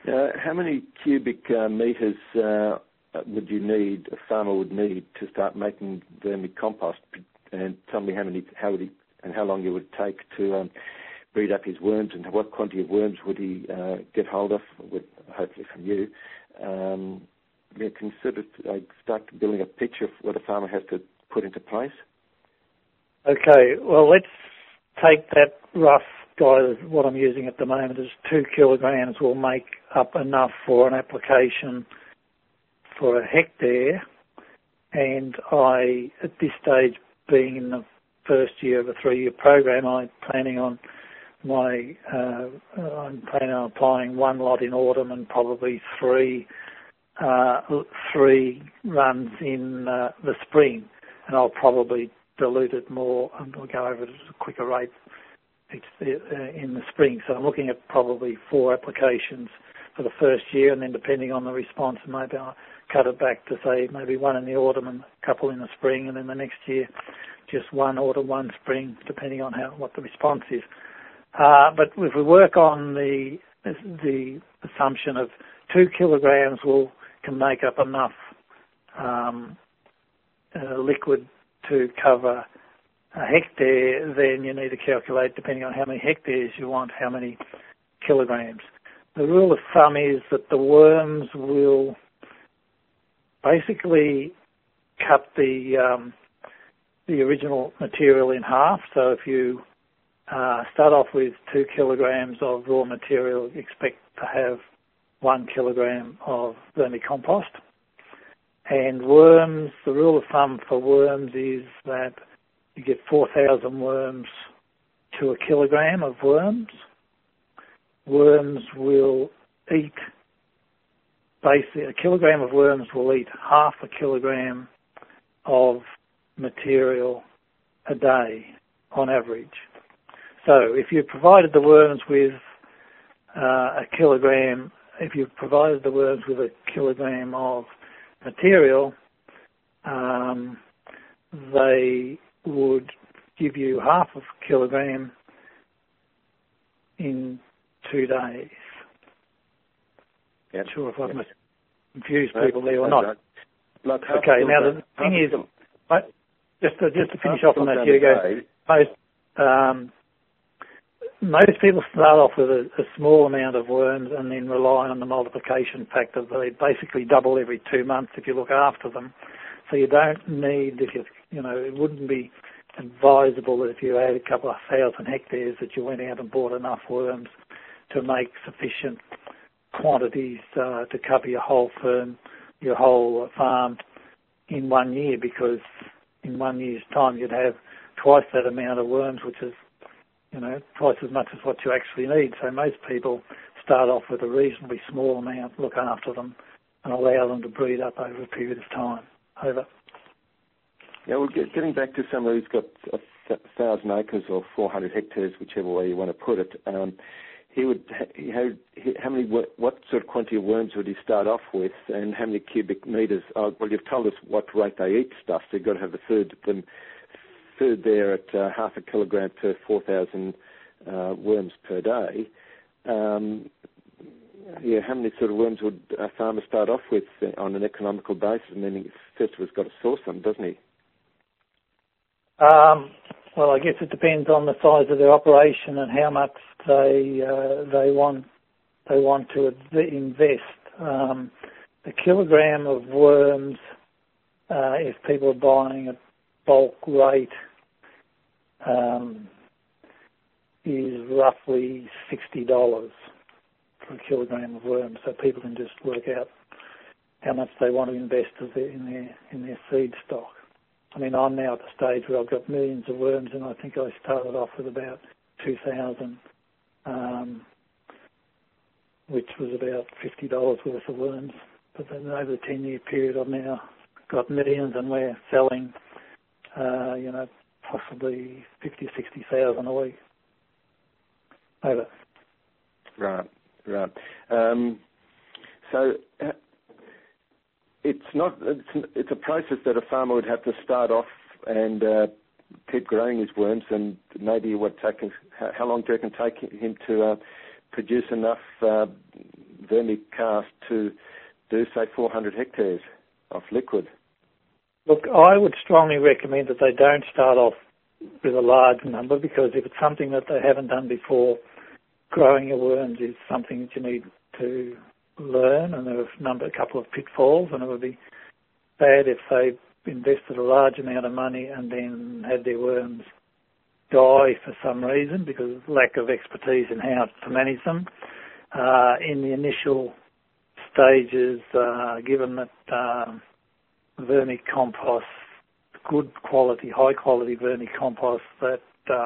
How many cubic metres would you need, a farmer would need, to start making vermicompost? And tell me how long it would take to breed up his worms, and what quantity of worms would he get hold of, hopefully from you. You can sort of start building a picture of what a farmer has to put into place. Okay, well, let's take that rough guide. What I'm using at the moment is 2 kilograms will make up enough for an application for a hectare, and at this stage, being in the first year of a 3-year program, I'm planning on applying 1 lot in autumn and probably three runs in the spring, and I'll probably dilute it more and we'll go over it at a quicker rate in the spring. So I'm looking at probably 4 applications for the first year, and then depending on the response, maybe I'll cut it back to say maybe 1 in the autumn and a couple in the spring, and then the next year just 1 autumn, 1 spring, depending on what the response is. But if we work on the assumption of 2 kilograms can make up enough liquid to cover a hectare, then you need to calculate, depending on how many hectares you want, how many kilograms. The rule of thumb is that the worms will basically cut the original material in half. So if you start off with 2 kilograms of raw material, expect to have 1 kilogram of vermicompost. And worms, the rule of thumb for worms is that you get 4,000 worms to a kilogram of worms. Worms will eat, basically, a kilogram of worms will eat half a kilogram of material a day on average. So if you provided the worms with a kilogram of material, they would give you half a kilogram in 2 days. Yep. Not sure if I've confused people there or not. Okay, now the thing is, just to finish off on that, Hugo, most people start off with a small amount of worms and then rely on the multiplication factor. They basically double every 2 months if you look after them. So you don't need, it wouldn't be advisable that if you had a couple of 1,000 hectares that you went out and bought enough worms to make sufficient quantities to cover your whole farm in 1 year, because in 1 year's time you'd have twice that amount of worms, which is twice as much as what you actually need. So most people start off with a reasonably small amount, look after them, and allow them to breed up over a period of time. Over. Yeah, well, getting back to someone who's got 1,000 acres or 400 hectares, whichever way you want to put it, what sort of quantity of worms would he start off with, and how many cubic metres? Well, you've told us what rate they eat stuff, so you've got to have the food there at half a kilogram per 4,000 worms per day. How many sort of worms would a farmer start off with on an economical basis? And then he first of all has got to source them, doesn't he? Well, I guess it depends on the size of their operation and how much they want to invest. A kilogram of worms, if people are buying at bulk rate, is roughly $60 for a kilogram of worms. So people can just work out how much they want to invest in their seed stock. I mean, I'm now at the stage where I've got millions of worms, and I think I started off with about 2,000, which was about $50 worth of worms. But then over the 10-year period, I've now got millions, and we're selling, possibly 50,000 or 60,000 a week. Over. Right. So it's a process that a farmer would have to start off and keep growing his worms, and maybe how long do you reckon take him to produce enough vermicast to do, say, 400 hectares of liquid? Look, I would strongly recommend that they don't start off with a large number, because if it's something that they haven't done before, growing your worms is something that you need to learn, and there are a couple of pitfalls, and it would be bad if they invested a large amount of money and then had their worms die for some reason because of lack of expertise in how to manage them. In the initial stages, given that vermicompost, good quality, high quality vermicompost that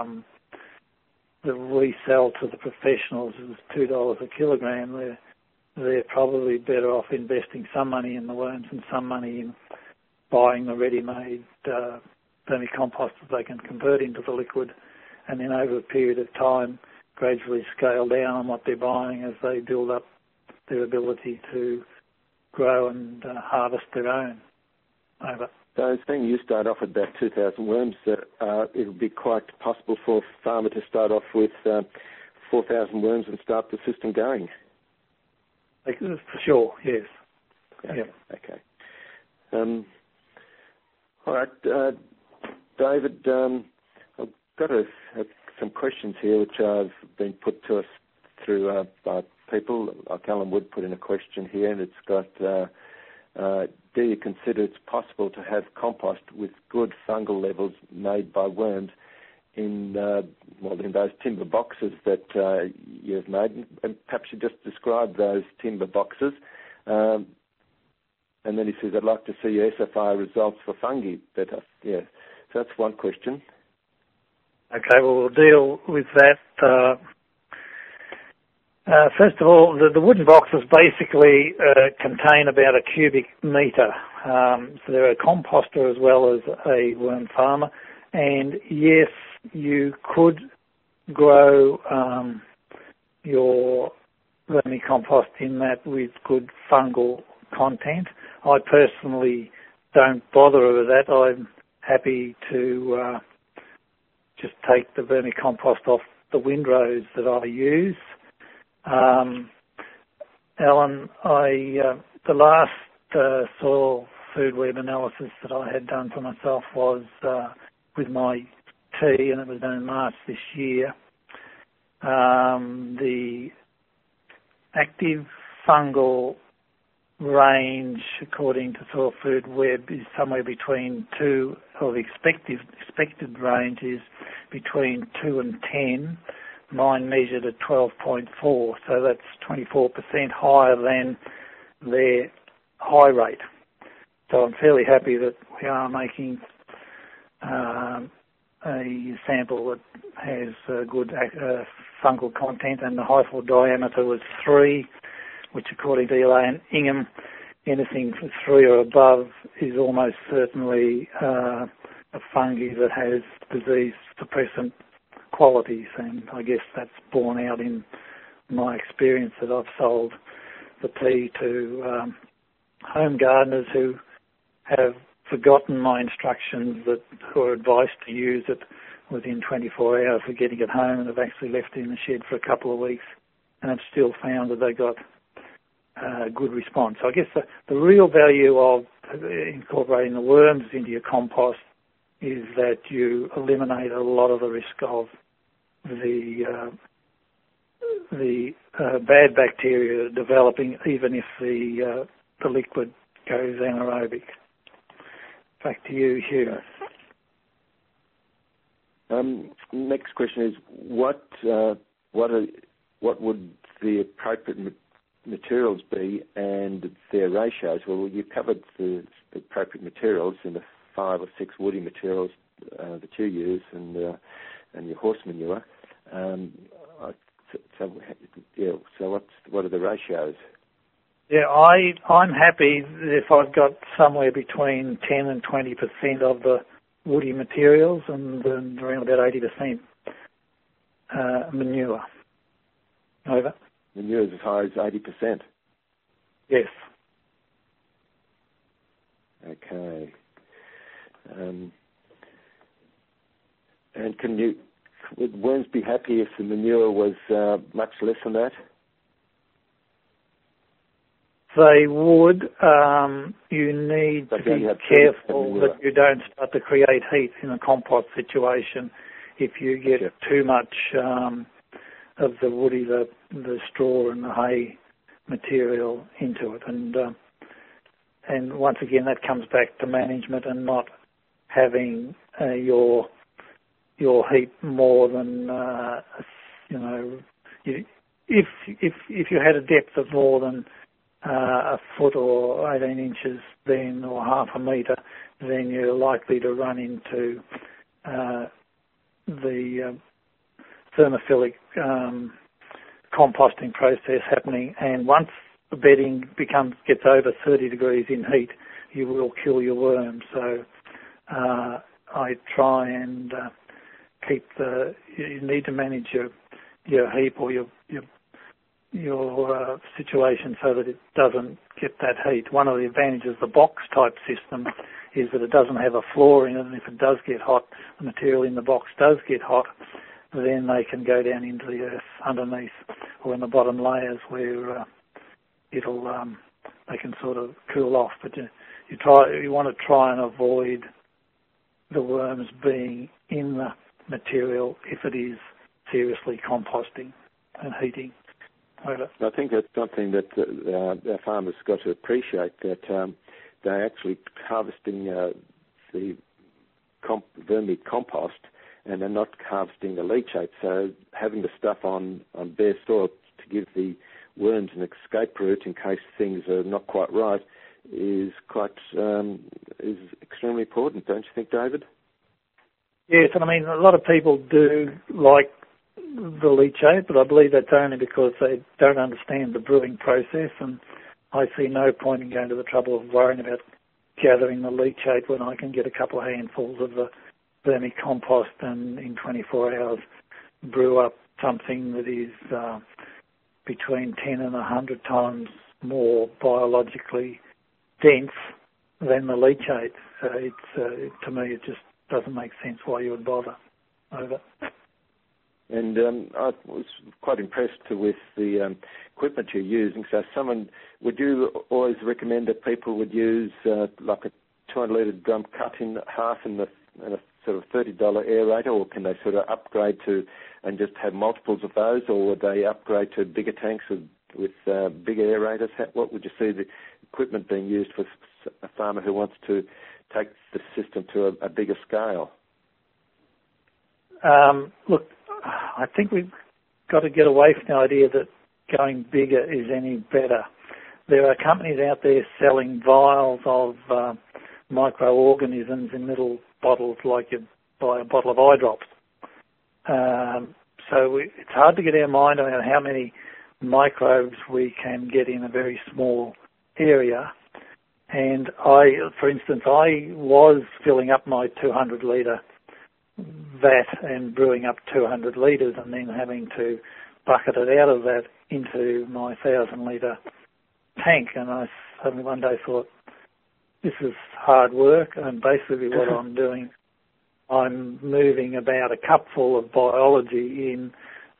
we sell to the professionals is $2 a kilogram, they're probably better off investing some money in the worms and some money in buying the ready-made vermicompost that they can convert into the liquid, and then over a period of time gradually scale down on what they're buying as they build up their ability to grow and harvest their own. Over. So saying you start off with about 2,000 worms, it would be quite possible for a farmer to start off with 4,000 worms and start the system going? For sure, yes. Okay. Yeah. Okay. All right, David, I've got some questions here which have been put to us through by people. Like Alan Wood put in a question here, and it's got, do you consider it's possible to have compost with good fungal levels made by worms in those timber boxes that you've made? And perhaps you just describe those timber boxes. And then he says, I'd like to see your SFI results for fungi better. Yeah, so that's one question. Okay, well, we'll deal with that. First of all, the wooden boxes basically contain about a cubic metre. So they're a composter as well as a worm farmer. And yes, you could grow your vermicompost in that with good fungal content. I personally don't bother with that. I'm happy to just take the vermicompost off the windrows that I use. Alan, the last soil food web analysis that I had done for myself was with my tea, and it was done in March this year. The active fungal range, according to Soil Food Web, is somewhere between 2, or the expected range is between 2 and 10. Mine measured at 12.4, so that's 24% higher than their high rate. So I'm fairly happy that we are making a sample that has good fungal content, and the hyphal diameter was 3, which according to Eli and Ingham, anything from 3 or above is almost certainly a fungi that has disease suppressant qualities, and I guess that's borne out in my experience that I've sold the tea to home gardeners who have forgotten my instructions that were advised to use it within 24 hours of getting it home, and have actually left it in the shed for a couple of weeks and have still found that they got good response. So I guess the real value of incorporating the worms into your compost is that you eliminate a lot of the risk of the bad bacteria developing, even if the liquid goes anaerobic. Back to you, Hugh. Next question is, what would the appropriate materials be and their ratios? Well, you covered the appropriate materials in the 5 or 6 woody materials that you use, and your horse manure. So what are the ratios? Yeah, I'm happy if I've got somewhere between 10 and 20% of the woody materials and around about 80% manure. Over. Manure is as high as 80%? Yes. Okay. And would worms be happy if the manure was much less than that? They would. You need to be careful that you don't start to create heat in a compost situation if you get too much of the woody, the straw and the hay material into it. And once again, that comes back to management and not having your heap more than if you had a depth of more than a foot or 18 inches, then or half a metre, then you're likely to run into the thermophilic composting process happening. And once the bedding gets over 30 degrees in heat, you will kill your worms. So I try and keep you need to manage your heap or your situation so that it doesn't get that heat. One of the advantages of the box type system is that it doesn't have a floor in it, and if it does get hot, the material in the box does get hot, then they can go down into the earth underneath or in the bottom layers where they can sort of cool off. But you want to try and avoid the worms being in the material if it is seriously composting and heating. I think that's something that our farmers got to appreciate, that they're actually harvesting the vermicompost and they're not harvesting the leachate. So having the stuff on bare soil to give the worms an escape route in case things are not quite right is extremely important, don't you think, David? Yes, and I mean, a lot of people do like the leachate, but I believe that's only because they don't understand the brewing process, and I see no point in going to the trouble of worrying about gathering the leachate when I can get a couple of handfuls of the vermicompost and in 24 hours brew up something that is between 10 and 100 times more biologically dense than the leachate. So it's to me, it just doesn't make sense why you would bother. Over. And I was quite impressed with the equipment you're using. So would you always recommend that people would use like a 200-litre drum cut in half and a sort of $30 aerator, or can they sort of upgrade to and just have multiples of those, or would they upgrade to bigger tanks with bigger aerators? What would you see the equipment being used for a farmer who wants to take the system to a bigger scale? Look, I think we've got to get away from the idea that going bigger is any better. There are companies out there selling vials of microorganisms in little bottles like you buy a bottle of eye drops. So it's hard to get our mind around how many microbes we can get in a very small area. And for instance, I was filling up my 200-litre vat and brewing up 200 litres and then having to bucket it out of that into my 1,000-litre tank. And I suddenly one day thought, this is hard work, and basically what I'm doing, I'm moving about a cupful of biology in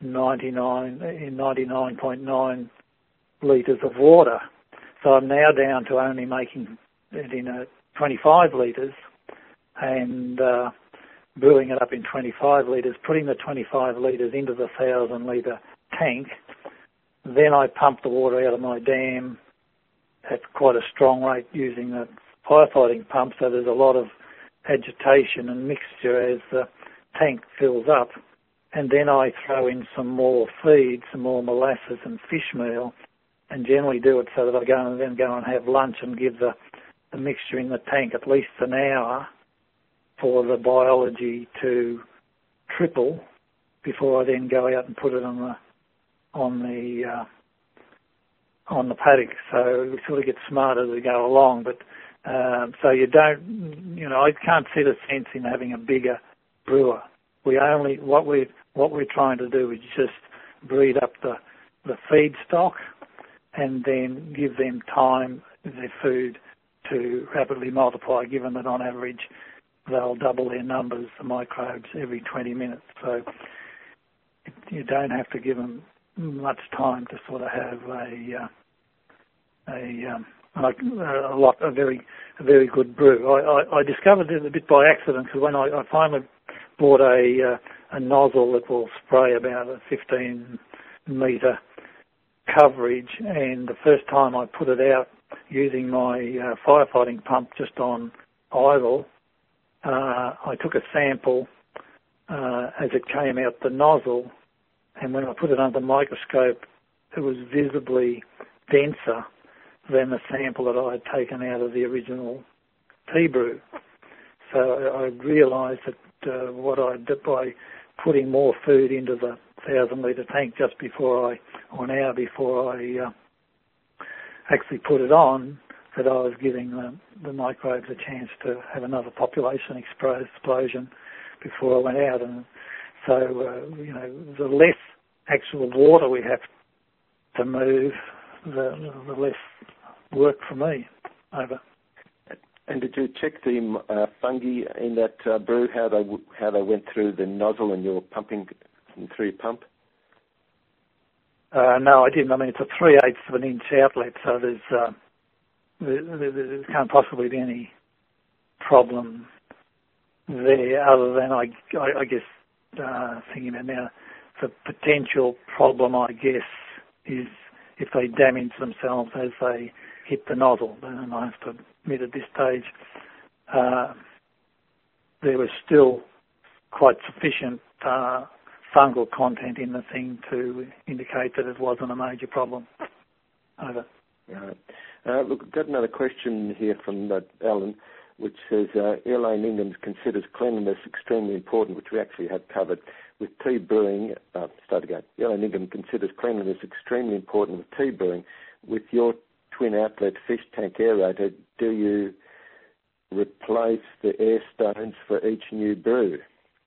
99.9 litres of water. So I'm now down to only making it in 25 litres and brewing it up in 25 litres, putting the 25 litres into the 1,000-litre tank. Then I pump the water out of my dam at quite a strong rate using the firefighting pump, so there's a lot of agitation and mixture as the tank fills up. And then I throw in some more feed, some more molasses and fish meal, and generally do it so that I go and have lunch and give the mixture in the tank at least an hour for the biology to triple before I then go out and put it on the paddock. So we sort of get smarter as we go along, but so you don't, I can't see the sense in having a bigger brewer. What we're trying to do is just breed up the feed stock and then give them time, their food, to rapidly multiply, given that on average they'll double their numbers, the microbes, every 20 minutes. So you don't have to give them much time to sort of have a very good brew. I discovered it a bit by accident, because when I finally bought a nozzle that will spray about a 15 metre coverage, and the first time I put it out using my firefighting pump just on idle, I took a sample as it came out the nozzle, and when I put it under the microscope, it was visibly denser than the sample that I had taken out of the original tea brew. So I realised that what I did by putting more food into the 1,000-litre tank just before an hour before I actually put it on, that I was giving the microbes a chance to have another population explosion before I went out. And so, the less actual water we have to move, the less work for me. Over. And did you check the fungi in that brew, how they went through the nozzle and you're pumping through your pump? No, I didn't. I mean, it's a 3/8 of an inch outlet, so there can't possibly be any problem there, other than I guess thinking about now, the potential problem, I guess, is if they damage themselves as they hit the nozzle. And I have to admit at this stage there was still quite sufficient fungal content in the thing to indicate that it wasn't a major problem. Over. Right. Look, I've got another question here from Alan, which says, Elaine Ingham considers cleanliness extremely important, which we actually have covered. With tea brewing, Elaine Ingham considers cleanliness extremely important with tea brewing. With your twin outlet fish tank aerator, do you replace the air stones for each new brew?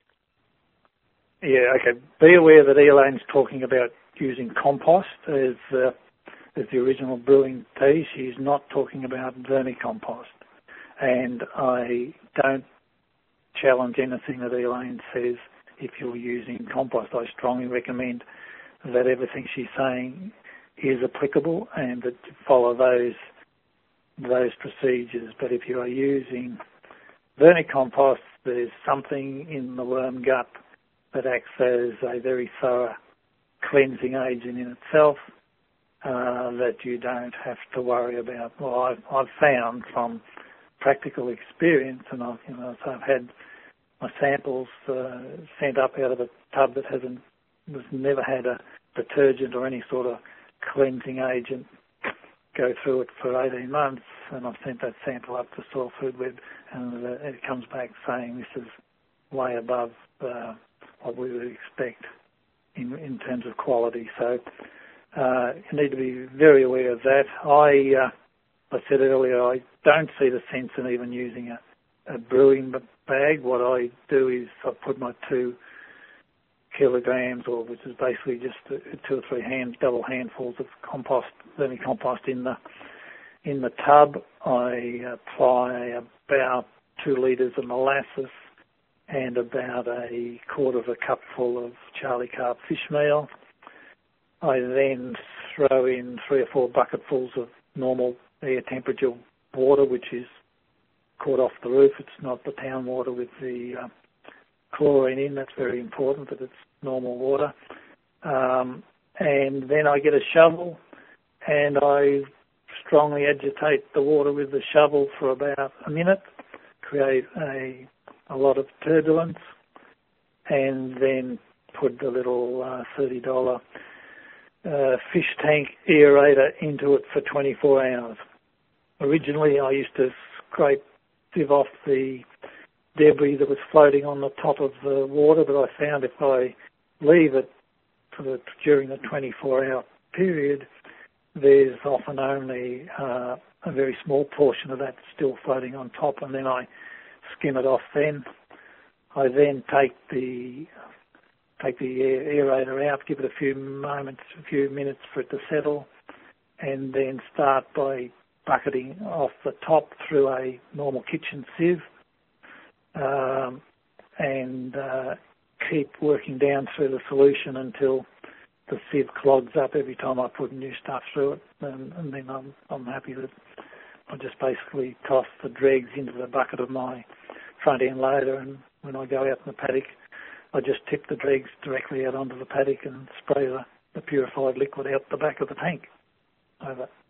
Yeah, okay. Be aware that Elaine's talking about using compost as the original brewing tea. She's not talking about vermicompost. And I don't challenge anything that Elaine says if you're using compost. I strongly recommend that everything she's saying is applicable and that you follow those procedures. But if you are using vermicompost, there's something in the worm gut that acts as a very thorough cleansing agent in itself that you don't have to worry about. Well, I've found from practical experience, and I've had my samples sent up out of a tub that never had a detergent or any sort of cleansing agent go through it for 18 months, and I've sent that sample up to Soil Food Web, and it comes back saying this is way above what we would expect in terms of quality. So you need to be very aware of that. I said earlier, I don't see the sense in even using a brewing bag. What I do is I put my 2 kilograms, which is basically just 2 or 3 double handfuls of vermicompost in the tub. I apply about 2 litres of molasses and about a quarter of a cupful of Charlie Carp fish meal. I then throw in 3 or 4 bucketfuls of normal air temperature water, which is caught off the roof. It's not the town water with the chlorine in. That's very important that it's normal water. And then I get a shovel and I strongly agitate the water with the shovel for about a minute, create a lot of turbulence, and then put the little $30 fish tank aerator into it for 24 hours. Originally, I used to sieve off the debris that was floating on the top of the water, but I found if I leave it during the 24-hour period, there's often only a very small portion of that still floating on top, and then I skim it off then. I then take the aerator out, give it a few minutes for it to settle, and then start by bucketing off the top through a normal kitchen sieve, and keep working down through the solution until the sieve clogs up every time I put new stuff through it, and then I'm happy that I just basically toss the dregs into the bucket of my front end loader, and when I go out in the paddock, I just tip the dregs directly out onto the paddock and spray the purified liquid out the back of the tank over